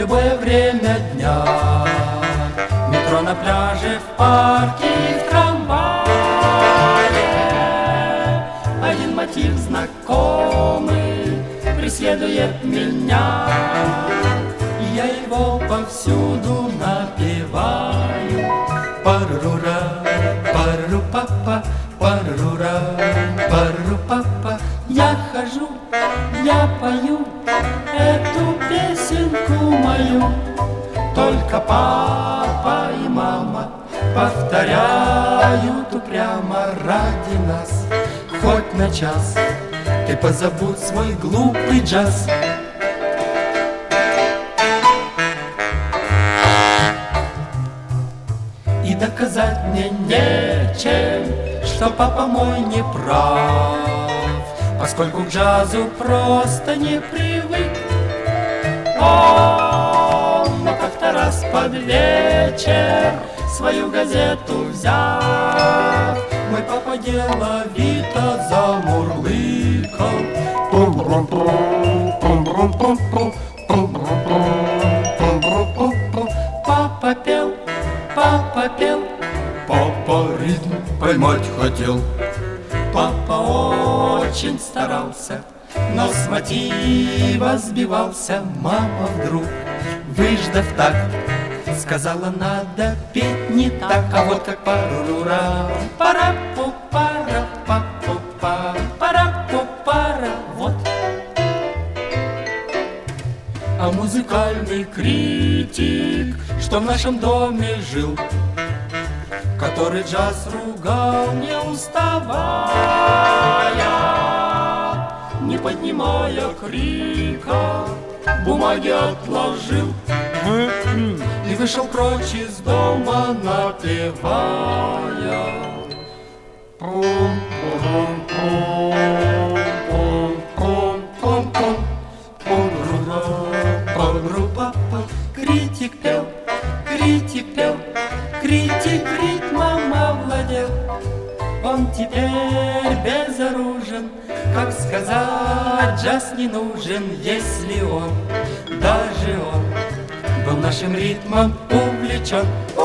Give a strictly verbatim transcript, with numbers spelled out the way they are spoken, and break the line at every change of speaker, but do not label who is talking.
любое время дня. В метро, на пляже, в парке и в трамвае. Один мотив знакомый преследует меня. Я его повсюду напеваю. Парура, пару папа, парура, пару папа. Я хожу, я пою эту песенку мою. Только папа и мама повторяют упрямо ради нас. Хоть на час ты позабудь свой глупый джаз. И доказать мне нечем, что папа мой не прав, поскольку к джазу просто не привык. Он, но как-то раз под вечер, свою газету взяв, мой папа деловито замурлыкал. Папа пел, папа пел, папа ритм поймать хотел. Папа очень старался, но с мотива сбивался. Мама вдруг, выждав такт, сказала, надо петь не так. А вот как парура, пара-пу-пара, па-пу-па, пара-пу-пара, вот. А музыкальный критик, что в нашем доме жил, который джаз ругал, не уставая, не поднимая крика, бумаги отложил и вышел прочь из дома, напевая. Критик пел, критик пел, критик ритмом овладел. Он теперь безоружен, как сказать, джаз не нужен, если он, даже он, был нашим ритмом увлечен.